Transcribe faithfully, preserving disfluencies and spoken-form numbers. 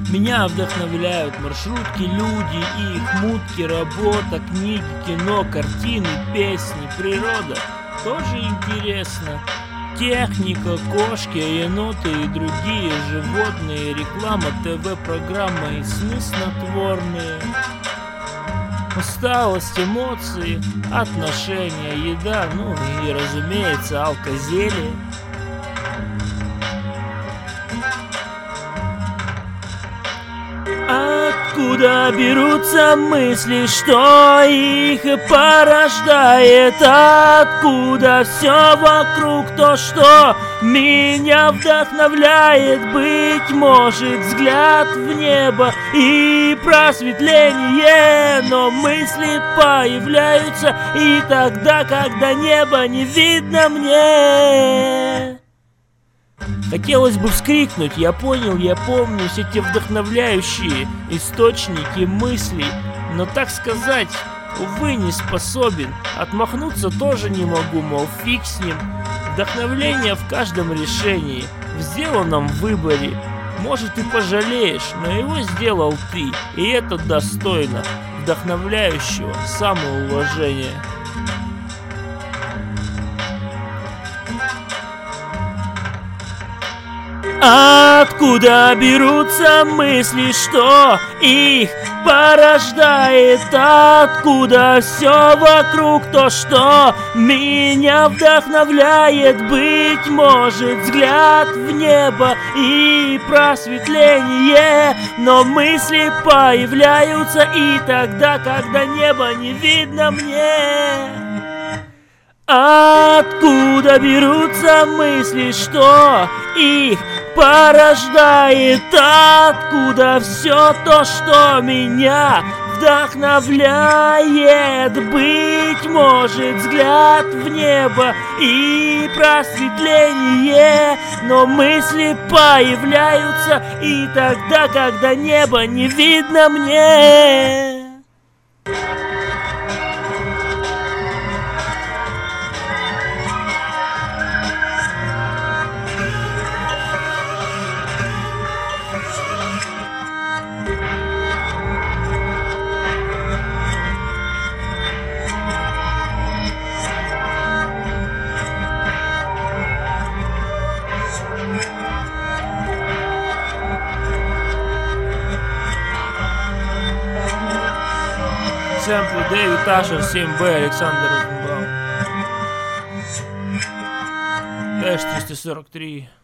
Меня вдохновляют маршрутки, люди и их мутки, работа, книги, кино, картины, песни, природа. Тоже интересно. Техника, кошки, еноты и другие животные, реклама, ТВ-программа и сны снотворные. Усталость, эмоции, отношения, еда, ну и, разумеется, алкозелье. Откуда берутся мысли, что их порождает? Откуда все вокруг то, что меня вдохновляет? Быть может, взгляд в небо и просветление, но мысли появляются и тогда, когда небо не видно мне. Хотелось бы вскрикнуть: я понял, я помню все те вдохновляющие источники мыслей, но так сказать, увы, не способен. Отмахнуться тоже не могу, мол, фиг с ним. Вдохновление в каждом решении, в сделанном выборе. Может, и пожалеешь, но его сделал ты, и это достойно вдохновляющего самоуважения. Откуда берутся мысли, что их порождает? Откуда все вокруг то, что меня вдохновляет? Быть может, взгляд в небо и просветление, но мысли появляются и тогда, когда небо не видно мне. Откуда берутся мысли, что их порождает? Откуда все то, что меня вдохновляет? Быть может, взгляд в небо и просветление, но мысли появляются и тогда, когда небо не видно мне. Сэмплы Дэвид Ашер, семь бэ, Александр Розенбаум. Эш триста сорок три.